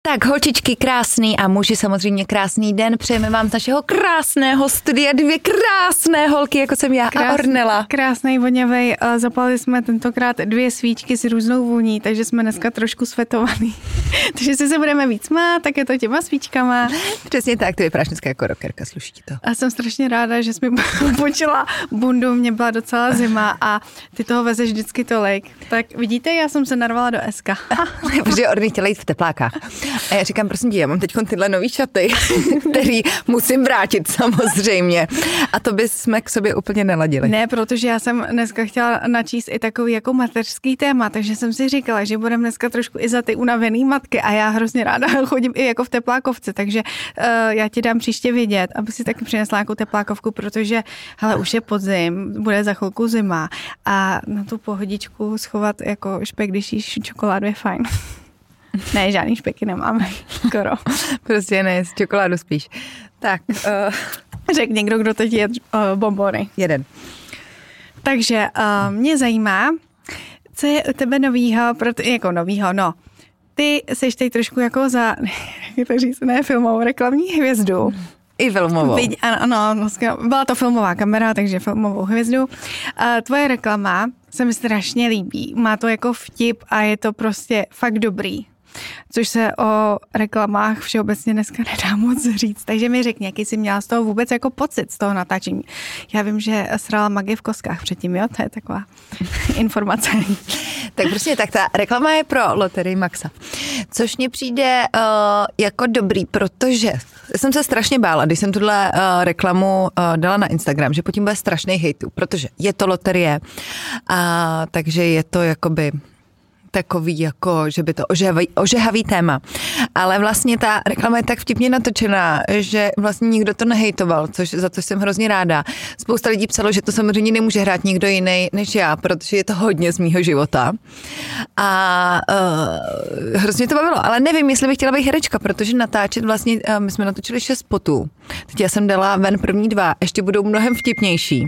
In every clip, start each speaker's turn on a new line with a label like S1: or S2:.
S1: Tak holčičky krásný a muži samozřejmě krásný den. Přejeme vám z našeho krásného studia 2 krásné holky, jako jsem já a Ornella.
S2: Krásnej, voňavej. Zapalili jsme tentokrát 2 svíčky s různou vůní, takže jsme dneska trošku svetovaný. Takže si se budeme víc smát, tak je to těma svíčkama.
S1: Přesně tak, ty vypadáš dneska jako rockerka, sluší ti to.
S2: A jsem strašně ráda, že jsi mi počila bundu, mě byla docela zima a ty toho vezeš vždycky tolik. Tak vidíte, já jsem se narvala do SK.
S1: Protože Orny chtěla jít v teplákách. A já říkám, prosím tě, já mám teď tyhle nový šaty, který musím vrátit samozřejmě. A to bychom k sobě úplně neladili.
S2: Ne, protože já jsem dneska chtěla načíst i takový jako mateřský téma, takže jsem si říkala, že budeme dneska trošku i za ty unavený matky a já hrozně ráda chodím i jako v teplákovce, takže já ti dám příště vědět, aby si taky přinesla nějakou teplákovku, protože hele, už je podzim, bude za chvilku zima a na tu pohodičku schovat jako špek, když jíš čokoládu, je fajn. Ne, žádný špeky nemáme, skoro.
S1: Prostě ne, z čokoládu spíš. Tak.
S2: Řekl někdo, kdo teď je bonbony.
S1: Jeden.
S2: Takže mě zajímá, co je u tebe novýho, jako novýho, no. Ty seš teď trošku jako za, jak to říct, ne filmovou, reklamní hvězdu.
S1: I filmovou.
S2: Ano, byla to filmová kamera, takže filmovou hvězdu. Tvoje reklama se mi strašně líbí. Má to jako vtip a je to prostě fakt dobrý. Což se o reklamách všeobecně dneska nedá moc říct. Takže mi řekni, jaký jsi měla z toho vůbec jako pocit z toho natáčení. Já vím, že srala Maggie v koskách předtím, jo? To je taková informace.
S1: Tak prostě tak ta reklama je pro loterii Maxa. Což mně přijde jako dobrý, protože jsem se strašně bála, když jsem tuhle reklamu dala na Instagram, že po tím bude strašný hejtu, protože je to loterie a takže je to jakoby takový jako, že by to ožehavý téma. Ale vlastně ta reklama je tak vtipně natočená, že vlastně nikdo to nehejtoval, za což jsem hrozně ráda. Spousta lidí psalo, že to samozřejmě nemůže hrát nikdo jiný než já, protože je to hodně z mýho života. A hrozně to bavilo, ale nevím, jestli bych chtěla být herečka, protože natáčet vlastně, my jsme natočili 6 spotů. Teď já jsem dala ven první 2, ještě budou mnohem vtipnější.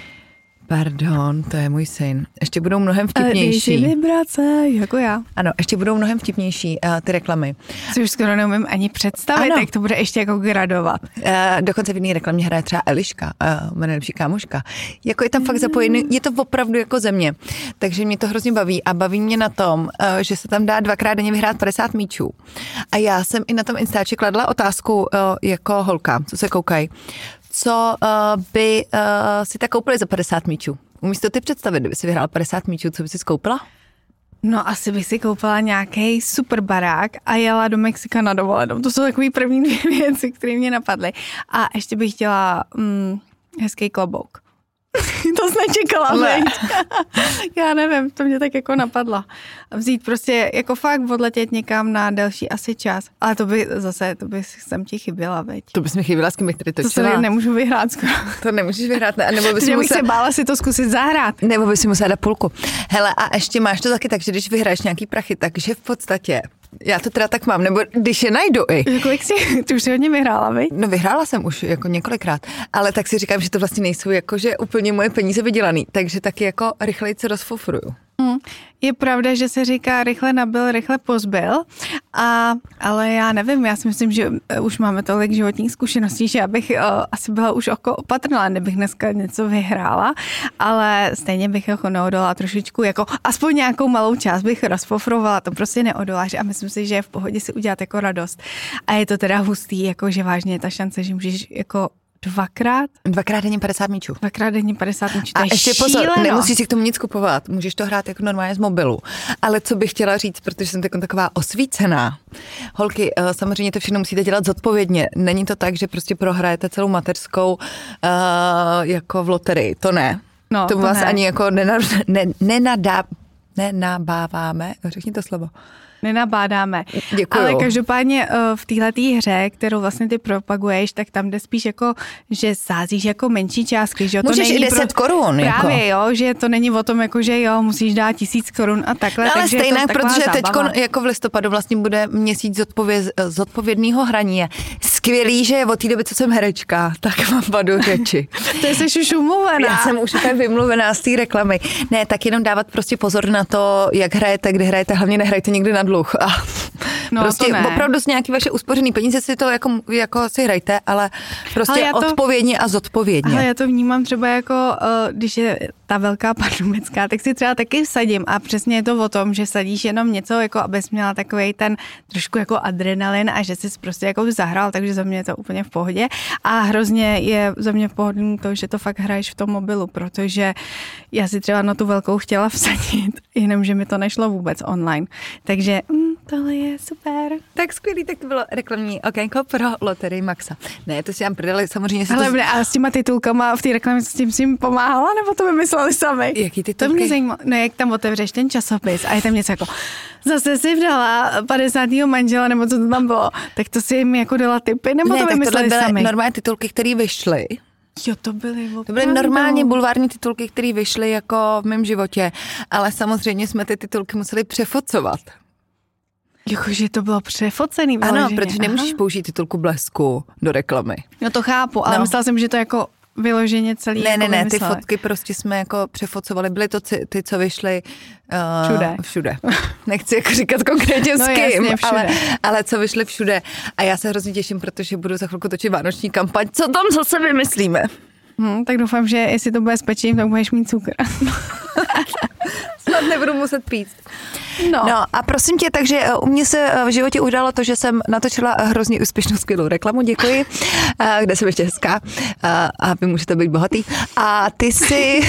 S1: Pardon, to je můj syn. Ještě budou mnohem vtipnější.
S2: Ty vibrace, jako já.
S1: Ano, ještě budou mnohem vtipnější ty reklamy.
S2: Co už skoro neumím ani představit, ano. Jak to bude ještě jako gradovat.
S1: Dokonce v jiný reklamě hraje třeba Eliška, moje nejlepší kámoška. Jako je tam fakt zapojený, je to opravdu jako země. Takže mě to hrozně baví a baví mě na tom, že se tam dá 2krát denně vyhrát 50 míčů. A já jsem i na tom Instači kladla otázku jako holka, co se koukají. Co by si tak koupili za 50 míčů? Umíš to ty představit, kdyby si vyhrál 50 míčů, co by si skoupila?
S2: No asi bych si koupila nějaký super barák a jela do Mexika na dovolenou. To jsou takový první 2 věci, které mě napadly. A ještě bych chtěla hezký klobouk. To jsi nečekala, ne. Já nevím, to mě tak jako napadlo. Vzít prostě jako fakt odletět někam na delší asi čas. Ale to by jsem ti chyběla, veď.
S1: To bys mi chyběla, s kým bych tady točila.
S2: To se nemůžu vyhrát skoro.
S1: To nemůžeš vyhrát, ne? Nebo bys
S2: bych se bála si to zkusit zahrát.
S1: Nebo bys si musela dát půlku. Hele, a ještě máš to taky tak, že když vyhraješ nějaký prachy, takže v podstatě já to teda tak mám, nebo když je najdu i.
S2: Kolik ty už si hodně vyhrála, viď?
S1: No vyhrála jsem už jako několikrát, ale tak si říkám, že to vlastně nejsou jakože úplně moje peníze vydělaný, takže taky jako rychleji se rozfofruju.
S2: Je pravda, že se říká rychle nabil, rychle pozbyl, ale já nevím, já si myslím, že už máme tolik životních zkušeností, že já bych asi byla už opatrná, kdybych dneska něco vyhrála, ale stejně bych jako neodolala trošičku, jako aspoň nějakou malou část bych rozfofrovala, to prostě neodoláš a myslím si, že je v pohodě si udělat jako radost. A je to teda hustý, jako že vážně je ta šance, že můžeš jako Dvakrát
S1: denně 50 míčů.
S2: 2krát denně 50 míčů, to
S1: a
S2: je
S1: ještě
S2: šíleno.
S1: Pozor, nemusíš si k tomu nic kupovat, můžeš to hrát jako normálně z mobilu. Ale co bych chtěla říct, protože jsem taková osvícená. Holky, samozřejmě to všechno musíte dělat zodpovědně. Není to tak, že prostě prohrajete celou mateřskou jako v loterii, to ne.
S2: No,
S1: to vás
S2: ne.
S1: ani jako nenabáváme, řekni to slovo.
S2: Nenabádáme.
S1: Děkuju.
S2: Ale každopádně v téhletý hře, kterou vlastně ty propaguješ, tak tam jde spíš jako, že sázíš jako menší částky, že jo?
S1: Můžeš
S2: to není
S1: i 10 korun.
S2: Právě, jako. Jo, že to není o tom, jako, že jo, musíš dát 1000 korun a takhle.
S1: No, ale
S2: takže
S1: stejně, protože teď
S2: jako
S1: v listopadu vlastně bude měsíc zodpovědného hraní. Je skvělý, že od té doby, co jsem herečka, tak mám vadu řeči.
S2: To jsi už umluvená.
S1: Já jsem už úplně vymluvená z té reklamy. Ne, tak jenom dávat prostě pozor na to, jak hrajete, kdy hrajete, hlavně nehrajte někdy na dluh. A
S2: No,
S1: prostě opravdu z nějaký vaše uspořený peníze si to jako si hrajte, ale prostě odpovědně a zodpovědně.
S2: Ale já to vnímám třeba jako, když je ta velká pandemická, tak si třeba taky vsadím a přesně je to o tom, že sadíš jenom něco, jako abys měla takovej ten trošku jako adrenalin a že jsi prostě jako zahrál, takže za mě je to úplně v pohodě. A hrozně je za mě v pohodě to, že to fakt hraješ v tom mobilu, protože já si třeba na tu velkou chtěla vsadit, jenomže mi to nešlo vůbec online. Takže tohle je super.
S1: Tak skvělý, tak to bylo reklamní okénko pro loterii Maxa. Ne, to si vám prodali, samozřejmě.
S2: A s těma titulkama v té reklamě s tím si jim pomáhala, nebo to vymysleli sami?
S1: Jaký titulky?
S2: To mě zajímalo. No, jak tam otevřeš ten časopis a je tam něco jako zase si vdala 50. manžela, nebo co to tam bylo, tak to si jim jako dala tipy, nebo to vymysleli sami? Ne, tak
S1: normální titulky, které vyšly.
S2: Jo, to byly opravdu.
S1: To byly normálně bulvární titulky, které vyšly jako v mém životě, ale samozřejmě jsme ty titulky museli přefocovat.
S2: Jakože to bylo přefocený vyloženě.
S1: Ano, protože nemůžeš použít titulku Blesku do reklamy.
S2: No to chápu, ale myslela jsem, že to jako vyloženě celý
S1: Ne, ty fotky prostě jsme jako přefocovali. Byly to ty, co vyšly všude. Nechci jako říkat konkrétně s kým, ale co vyšly všude. A já se hrozně těším, protože budu za chvilku točit vánoční kampaň. Co tam zase vymyslíme?
S2: Tak doufám, že jestli to bude s pečením, tak budeš mít cukr.
S1: Snad nebudu muset pít. No a prosím tě, takže u mě se v životě událo to, že jsem natočila hrozně úspěšnou skvělou reklamu, děkuji, kde jsem ještě hezká a vy můžete být bohatý. A ty jsi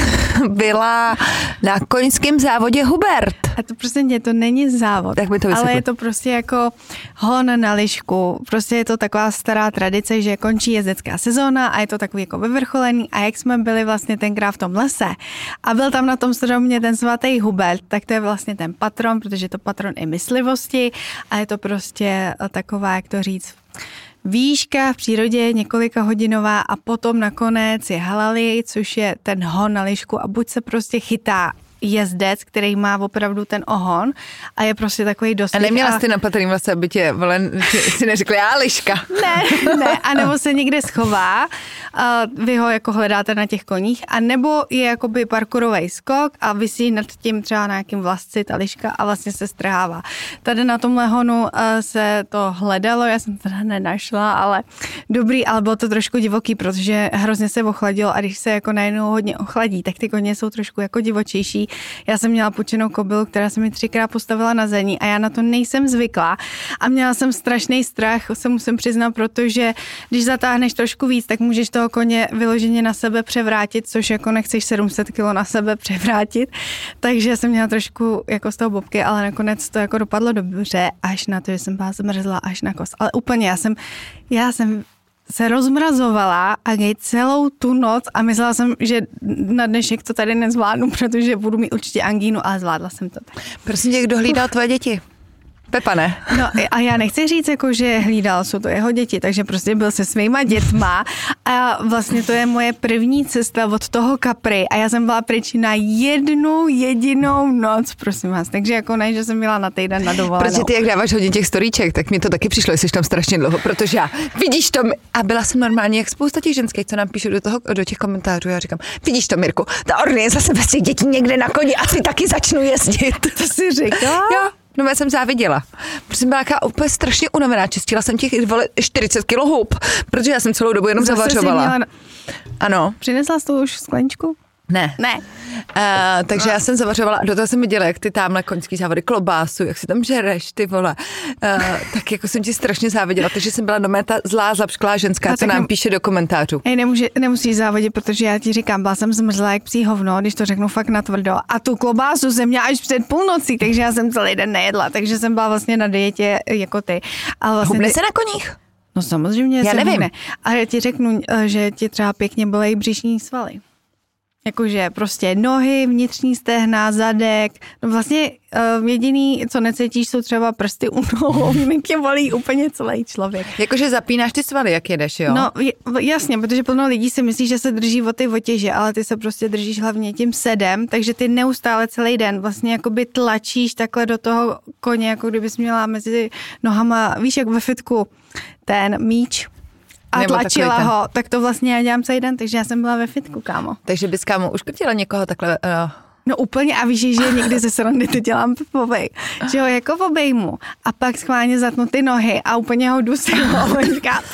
S1: byla na koňském závodě Hubert.
S2: A to prostě to není závod,
S1: tak mi to vysvětli.
S2: Ale je to prostě jako hon na lišku. Prostě je to taková stará tradice, že končí jezdecká sezóna a je to takový jako vyvrcholený. A jak jsme byli vlastně tenkrát v tom lese a byl tam na tom stromě ten svatý Hubert, tak to je vlastně ten patron, protože je to patron i myslivosti a je to prostě taková, jak to říct, výška v přírodě několika hodinová a potom nakonec je halali, což je ten hon na lišku a buď se prostě chytá jezdec, který má opravdu ten ohon a je prostě takový dost.
S1: A neměla jsi napatrým vlastně, aby tě si neřekla, já liška.
S2: Ne, anebo se někde schová, vy ho jako hledáte na těch koních, a nebo je jakoby parkourový skok a visí nad tím třeba na nějakým vlasci ta liška a vlastně se strhává. Tady na tomhle honu se to hledalo, já jsem teda nenašla, ale dobrý, ale bylo to trošku divoký, protože hrozně se ochladilo a když se jako najednou hodně ochladí, tak ty koně jsou trošku jako divočejší. Já jsem měla půjčenou kobylu, která se mi 3krát postavila na zení a já na to nejsem zvyklá a měla jsem strašný strach, se musím přiznat, protože když zatáhneš trošku víc, tak můžeš toho koně vyloženě na sebe převrátit, což jako nechceš 700 kg na sebe převrátit, takže jsem měla trošku jako z toho bobky, ale nakonec to jako dopadlo dobře, až na to, že jsem byla zmrzla až na kost. Ale úplně, já jsem se rozmrazovala a celou tu noc a myslela jsem, že na dnešek to tady nezvládnu, protože budu mít určitě angínu, ale zvládla jsem to tak.
S1: Prosím tě, kdo hlídal tvoje děti? Pepa, ne?
S2: No a já nechci říct, jako, že hlídal, jsou to jeho děti, takže prostě byl se svýma dětma a vlastně to je moje první cesta od toho Capri a já jsem byla pryč na jednu jedinou noc, prosím vás, takže jako ne, že jsem byla na týden na dovolenou.
S1: Protože ty, jak dáváš hodně těch storíček, tak mi to taky přišlo, jsi tam strašně dlouho, protože já, vidíš to, a byla jsem normálně, jak spousta těch ženských, co nám píšou do těch komentářů, já říkám, vidíš to, Mirku, ta Orny je zase bez těch dětí někde na koni, asi taky začnu jezdit.
S2: To si říkala?
S1: Jo. No já jsem záviděla, protože jsem byla úplně strašně unavená, čistila jsem těch 40 kg hub, protože já jsem celou dobu jenom zavařovala. Ano.
S2: Přinesla jsi tu už skleničku?
S1: Ne. Takže já jsem zavařovala a do toho jsem viděla, jak ty tamhle koňský závody, klobásu, jak si tam žereš, ty vole. Tak jako jsem ti strašně záviděla, takže jsem byla doma ta zlá, zapšklá ženská, co nám píše do komentářů.
S2: Nemusíš závodit, protože já ti říkám, byla jsem zmrzlá jak psí hovno, když to řeknu fakt natvrdo. A tu klobásu jsem měla až před půlnocí, takže já jsem celý den nejedla, takže jsem byla vlastně na dietě jako ty. Vlastně
S1: hubne se na koních?
S2: No samozřejmě.
S1: Já nevím.
S2: A já ti řeknu, že ti třeba pěkně bolejí břišní svaly. Jakože prostě nohy, vnitřní stehna, zadek. No vlastně jediný, co necítíš, jsou třeba prsty u nohou. Mě bolí úplně celý člověk.
S1: Jakože zapínáš ty svaly, jak jedeš, jo?
S2: No jasně, protože plno lidí si myslí, že se drží o ty otěže, ale ty se prostě držíš hlavně tím sedem, takže ty neustále celý den vlastně jakoby tlačíš takhle do toho koně, jako kdybys měla mezi nohama, víš, jak ve fitku ten míč. A tlačila ho, tak to vlastně já dělám celý den, takže já jsem byla ve fitku, kámo.
S1: Takže bys, kámo, uškrtila někoho takhle
S2: No úplně a víš, že někdy ze srandy to dělám povej, že ho jako obejmu a pak schválně zatnu ty nohy a úplně ho dusím a on říká,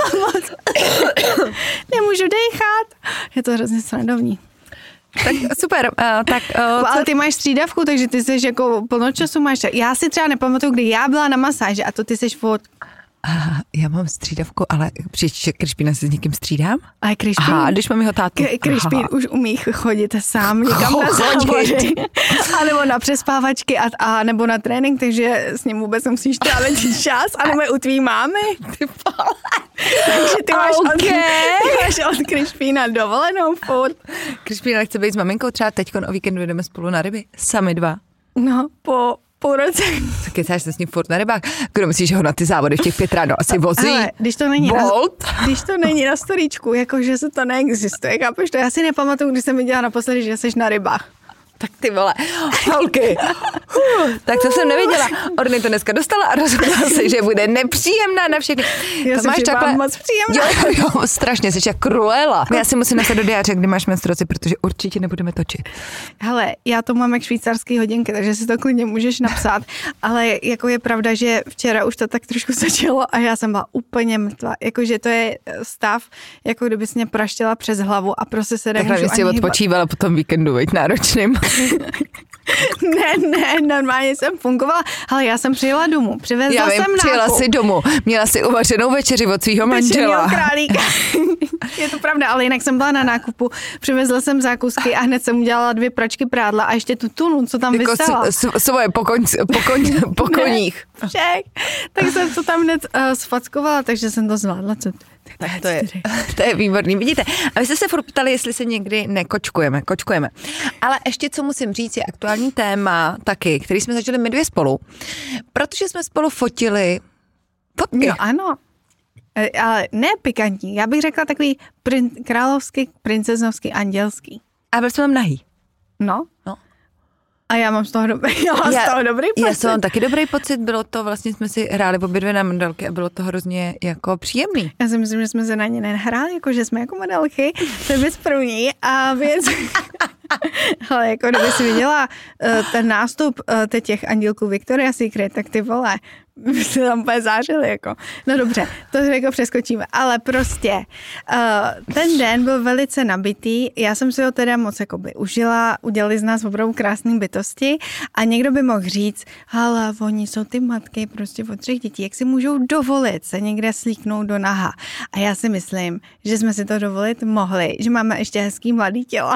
S2: nemůžu dechat. Je to hrozně srandovní.
S1: Tak super.
S2: Ale ty máš střídavku, takže ty jsi jako plno času máš. Já si třeba nepamatuju, kdy já byla na masáži a to ty jsi furt.
S1: Já mám střídavku, ale příště Krišpína se s někým střídám?
S2: Ale Krišpín.
S1: Aha, když mám jeho tátu.
S2: Krišpín už umí chodit sám někam na závody. A nebo na přespávačky a nebo na trénink, takže s ním vůbec musíš trávit čas. A nebo u tvý mámy. Takže ty máš od Krišpína dovolenou furt.
S1: Krišpína chce být s maminkou, třeba teďkon o víkendu jdeme spolu na ryby. Sami dva.
S2: No, po půl roce.
S1: Tak kecáš se s ním furt na rybách. Kdo myslíš, že ho na ty závody v těch 5 ráno asi vozí?
S2: Ale když to není na storíčku, jakože se to neexistuje, chápeš to? Já si nepamatuju, když jsem viděla naposledy, že jsi na rybách.
S1: Tak ty vole, holky. Tak to jsem nevěděla. Orny to dneska dostala a rozhodla se, že bude nepříjemná na všechny.
S2: Já jsem takhle moc příjemná.
S1: Jo, strašně, jsi jak Cruella. Já si musím napsat do diáře, kdy máš menstruaci, protože určitě nebudeme točit.
S2: Hele, já to mám jak švýcarský hodinky, takže si to klidně můžeš napsat, ale jako je pravda, že včera už to tak trošku začalo a já jsem byla úplně mrtvá. Jakože to je stav, jako kdybys mě praštila přes hlavu a prostě se nemůžu ani hýbat.
S1: Takhle si odpočívala po tom víkendu, veď náročným.
S2: Ne, normálně jsem fungovala, ale já jsem přijela domů, přivezla jsem nákup.
S1: Přijela si domů, měla si uvařenou večeři od svýho manžela.
S2: Králíka. Je to pravda, ale jinak jsem byla na nákupu, přivezla jsem zákusky a hned jsem udělala 2 pračky prádla a ještě tu tunu, co tam
S1: jako
S2: vystala.
S1: Svoje po koních.
S2: Však, tak jsem to tam hned sfackovala, takže jsem to zvládla.
S1: Tak to je výborný. Vidíte, a vy jste se furt ptali, jestli se někdy nekočkujeme. Kočkujeme. Ale ještě, co musím říct, je aktuální téma taky, který jsme začali my 2 spolu, protože jsme spolu fotili fotky.
S2: No ano, ale ne pikantní. Já bych řekla takový královský, princeznovský, andělský.
S1: A byli jsme tam nahý.
S2: No. A já mám z toho dobrý pocit.
S1: Já jsem mám taky dobrý pocit, bylo to, vlastně jsme si hráli obě 2 na modelky a bylo to hrozně jako příjemný.
S2: Já si myslím, že jsme se na ně nehráli, jako že jsme jako modelky, to je věc první a věc... Ale jako kdyby si viděla ten nástup těch andělků Victoria's Secret, tak ty vole, by se tam úplně zářili, jako. No dobře, to jako přeskočíme, ale prostě ten den byl velice nabitý, já jsem si ho teda moc jakoby užila, udělali z nás opravdu krásné bytosti a někdo by mohl říct, ale oni jsou ty matky prostě od 3 dětí, jak si můžou dovolit se někde slíknout do naha. A já si myslím, že jsme si to dovolit mohli, že máme ještě hezký mladý tělo.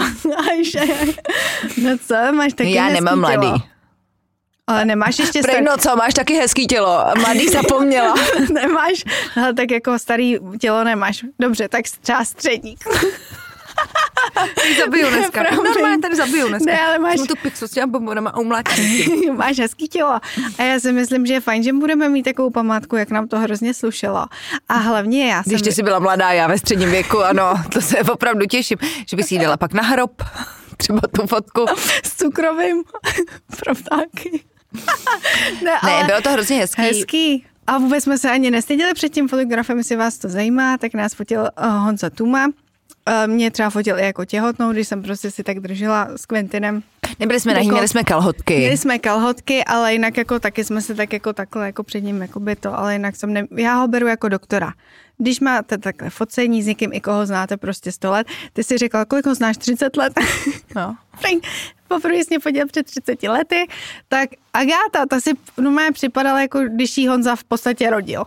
S2: No co, máš taky
S1: já
S2: hezký
S1: nemám mladý.
S2: Tělo. Ale nemáš ještě
S1: starý. No co, máš taky hezký tělo. Mladý zapomněla.
S2: Nemáš, ale tak jako starý tělo nemáš. Dobře, tak třeba středník.
S1: Tady zabiju dneska. Normálně tady zabiju dneska.
S2: Ne, ale máš...
S1: Jsem tu pixu s těma bombonama a umlátím.
S2: Máš hezký tělo. A já si myslím, že je fajn, že budeme mít takovou památku, jak nám to hrozně slušelo. A hlavně já jsem...
S1: Když ty jsi byla mladá, já ve středním věku, ano, to se opravdu těším, že bych si ji dala pak na hrob. Třeba tu fotku.
S2: S cukrovým pro ptáky.
S1: Ne, bylo to hrozně hezký.
S2: Hezký. A vůbec jsme se ani nestyděli před tím fotografem, jestli vás to zajímá, tak nás fotil Honza Tuma. Mě třeba fotil i jako těhotnou, když jsem prostě si tak držela s Quentinem.
S1: Nebyli jsme nahý, měli jsme kalhotky.
S2: Měli jsme kalhotky, ale jinak jako taky jsme se tak jako takhle jako před ním jako by to, ale jinak já ho beru jako doktora. Když máte takhle focení s někým, i koho znáte prostě 100 let, ty si řekla, kolik ho znáš, 30 let?
S1: No.
S2: Poprvé jsi mě fotil před 30 lety, tak Agáta, ta si normálně připadala, jako když jí Honza v podstatě rodil.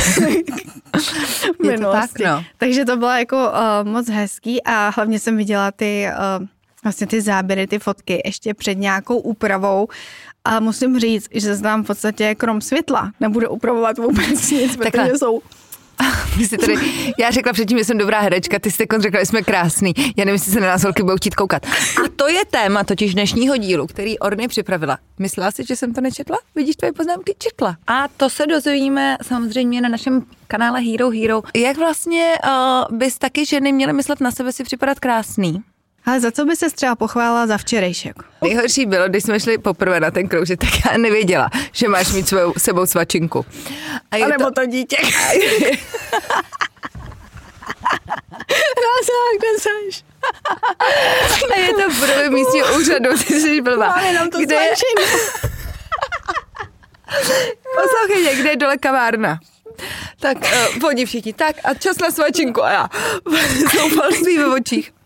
S1: Je to tak, no.
S2: Takže to bylo jako moc hezký a hlavně jsem viděla vlastně ty záběry, ty fotky ještě před nějakou úpravou a musím říct, že se tam v podstatě krom světla nebude upravovat vůbec nic, protože jsou...
S1: Já řekla předtím, že jsem dobrá herečka, ty jste řekla, že jsme krásný. Já nevím, jestli se na nás holky budou chtít koukat. A to je téma totiž dnešního dílu, který Orny připravila. Myslela si, že jsem to nečetla? Vidíš, tvoje poznámky četla. A to se dozvíme samozřejmě na našem kanále Hero Hero. Jak vlastně bys taky ženy měly myslet na sebe si připadat krásný?
S2: Ale za co by se třeba pochválila za včerejšek?
S1: Nejhorší bylo, když jsme šli poprvé na ten kroužek, tak já nevěděla, že máš mít sebou svačinku.
S2: A nebo to dítě. Kde seš?
S1: A je to v budově místního úřadu, ty jsi blbá.
S2: Máme nám to
S1: Kde je... Poslouchej, kde je dole kavárna? Tak oni všichni, tak a čas na svačinku a já. Zoufalství ve očích.